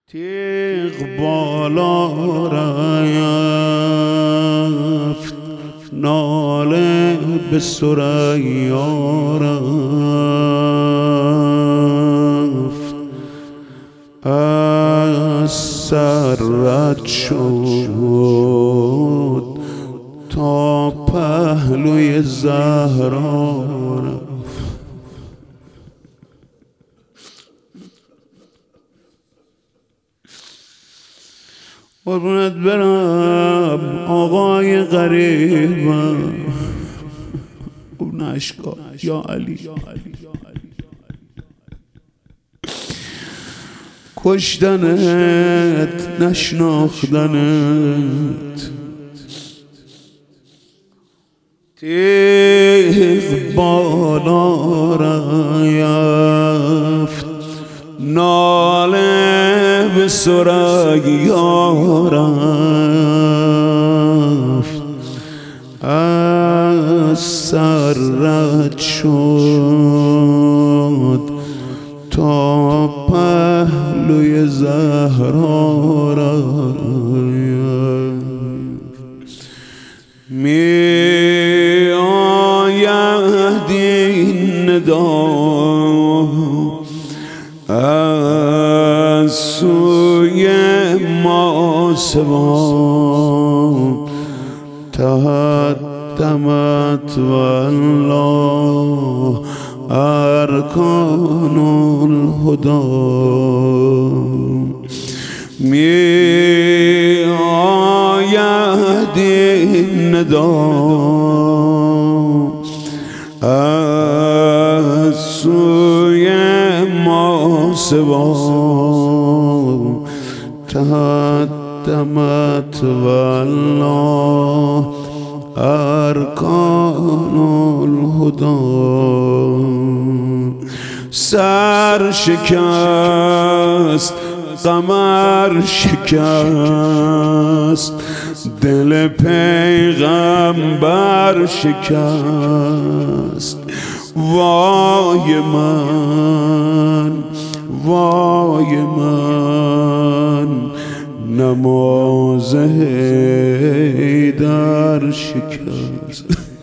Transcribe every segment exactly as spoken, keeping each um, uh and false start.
تیغ بالا رفت، ناله به ثریا رفت، از سر رد شد تا پهلوی زهرا رفت. قربونت برم آقای غریبم، اون اشکا یا علی، کشتنت نشناختنت، تیغ بالا رفت، ناله به ثریا رفت، از سر رد شد تا پهلوی زهرا رفت. می آید این ندا از سوی ما سوا، تهدمت والله ارکان الهدی. می آید این ندا از سوی ما سوا، تهدمت والله ارکان الهدی. سر شکست قمر شکست، دل پیغمبر شکست. وای من وای من، نماز حیدر شکست.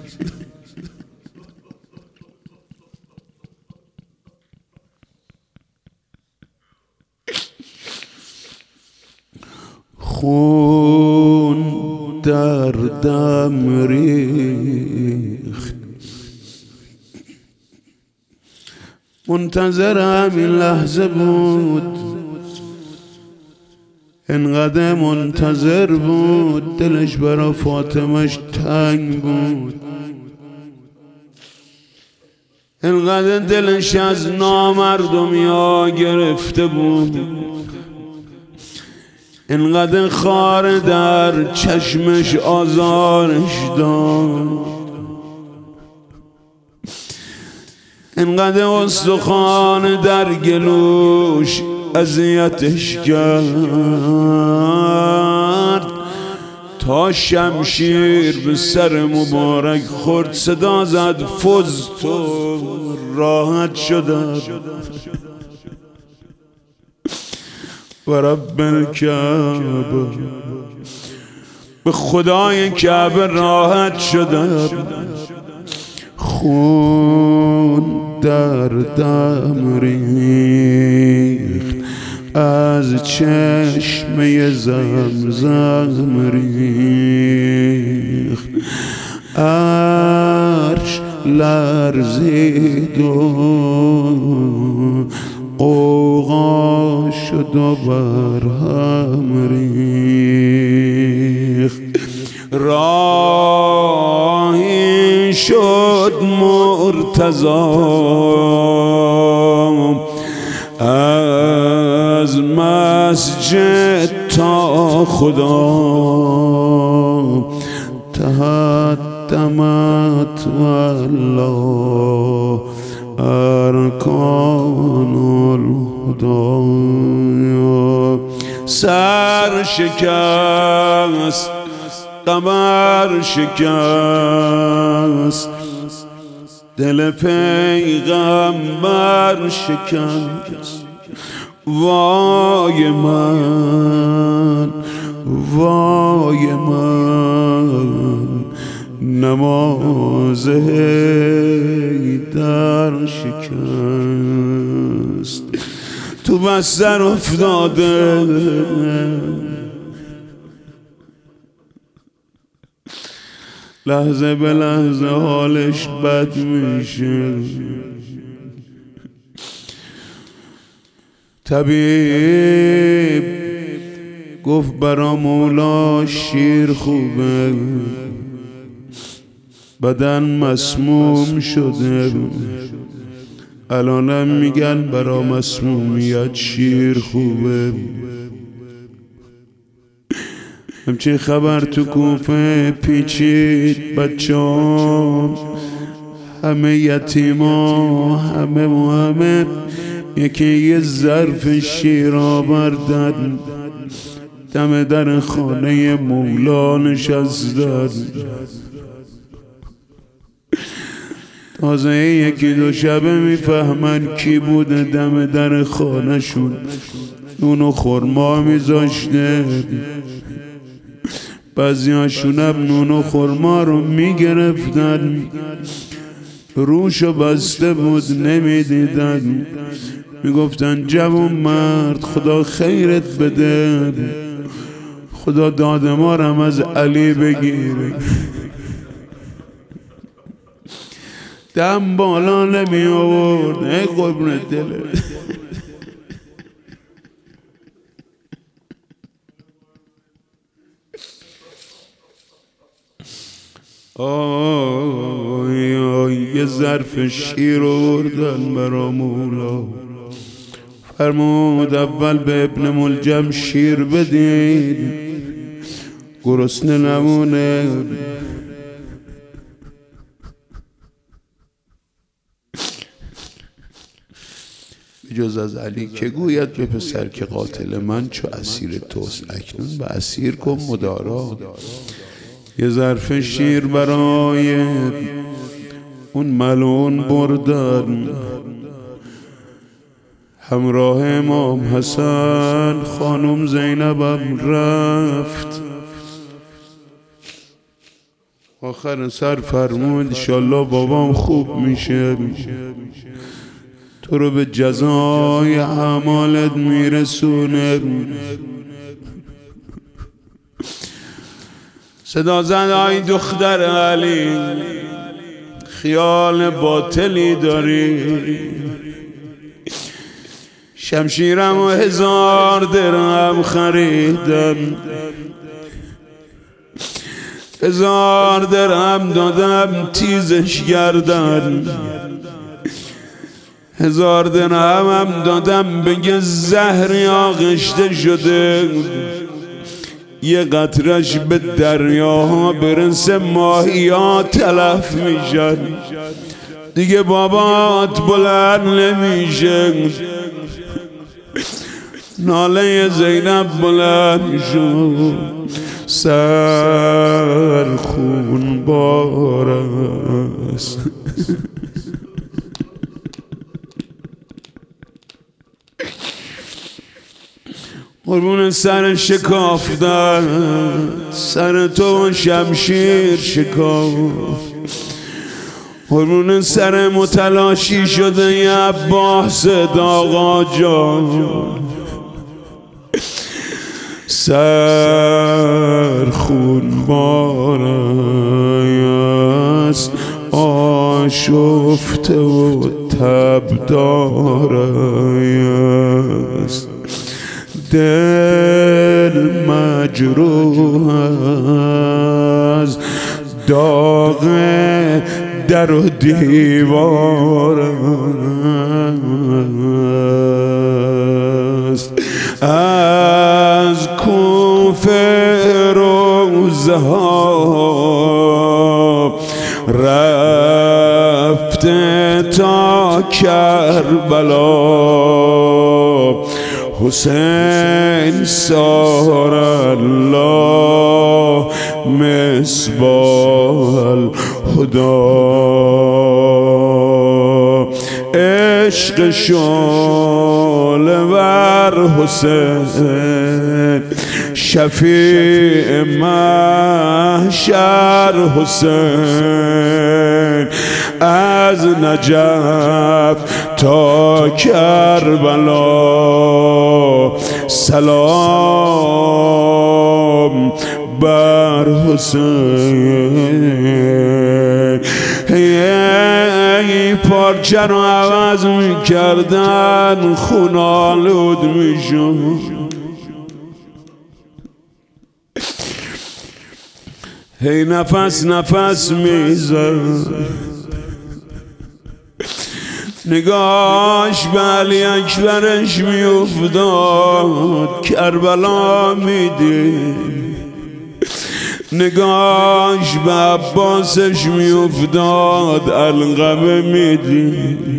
خون در دم ریخت، منتظر همین لحظه بود، انقدر منتظر بود دلش برا فاطمهش تنگ بود، انقدر دلش از نامردمیا گرفته بود، انقدر خار در چشمش آزارش داد، انقدر استخوان در گلوش اذیتش کرد، تا شمشیر به سر مبارک خورد صدا زد فزتو، راحت شدم و رب الکعبه، به خدای کعبه راحت شدم. خون در دم ریخت، از چشمه زمزم ریخت، عرش لرزید و غوغا شد و برهم ریخت. راهی شد مرتضی از مسجد تا خدا، تهدمت والله ارکان الهدی. سر شکست قمر شکست، دل پیغمبر شکست. وای من وای من نماز حیدر شکست تو بستر افتاده لحظه به لحظه حالش بد میشه طبیب گفت برا مولا شیر خوبه بدن مسموم شده الانم میگن برا مسمومیت شیر خوبه همچین خبر تو کوفه پیچید بچه‌ام همه یتیما همه و همه یکی یه ظرف شیر آوردن دم در خانه مولا نشستن تازه یکی دو شبه میفهمن کی بوده دم در خانه شون نون و خورما میذاشته بعضی هاشونم نون و خورما رو میگرفتن روشو بسته بود نمیدیدن میگفتن جوان مرد خدا خیرت بده خدا داد ما رم از علی بگیره دم بالا نمی آورد ای قربون دلت آی آی یه ظرف شیر آوردن برا مولا فرمود اول به ابن ملجم شیر بدید گرسنه نمونه جز از علی که گوید به پسر که قاتل من چو اسیر توست اکنون به اسیر کن مدارا یه ظرف شیر برای اون ملعون بردن همراه امام حسن خانم زینبم رفت آخر سر فرمود انشالله بابام خوب میشه تو رو به جزای اعمالت میرسونه صدا زد آی دختر علی خیال باطلی داری شمشیرم و هزار درهم خریدم هزار درهم دادم تیزش گردن هزار درهم دادم بگه زهری آغشته شده یه قطرش به دریاها برسه ماهیا تلف میشن دیگه بابات بلند نمیشه ناله زینب بلند شد سر خون بار است قربون سر شکافتن سر تو شمشیر شکافت قربون سر متلاشی شده ی عباس آقا جان سر خون بار است آشفته و تبدار است دل مجروح از داغ در و دیوار است از کوفه روزه ها رفته تا کربلا حسین سار الله مصباح الهدی عشق شعله حسین، شفیع محشر حسین، از نجف تا کربلا سلام بر حسین. ای پارچه رو عوض میکردن خون آلود میشد، هی نفس نفس میزد، نگاش به علی اکبرش میافتاد کربلا میدید، نگاش به عباسش میافتاد علقمه میدید،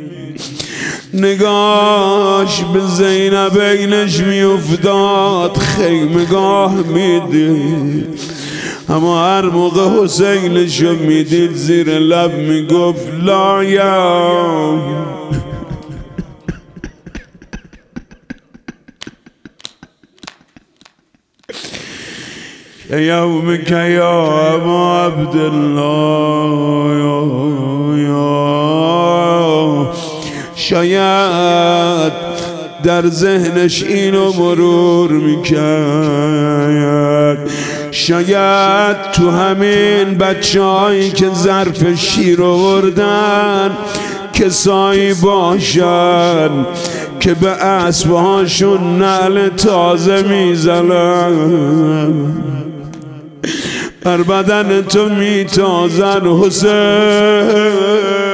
نگاش به زینبینش میافتاد خیمگاه میدید. اما هر موقع حسینشو میدید زیر لب میگفت لا یا یوم که یا ابا عبدالله. شاید در ذهنش اینو مرور میکرد، شاید تو همین بچه هایی که ظرف شیر آوردن کسایی باشن که به اسبهاشون نعل تازه میزنن، بر بدن تو میتازن حسین.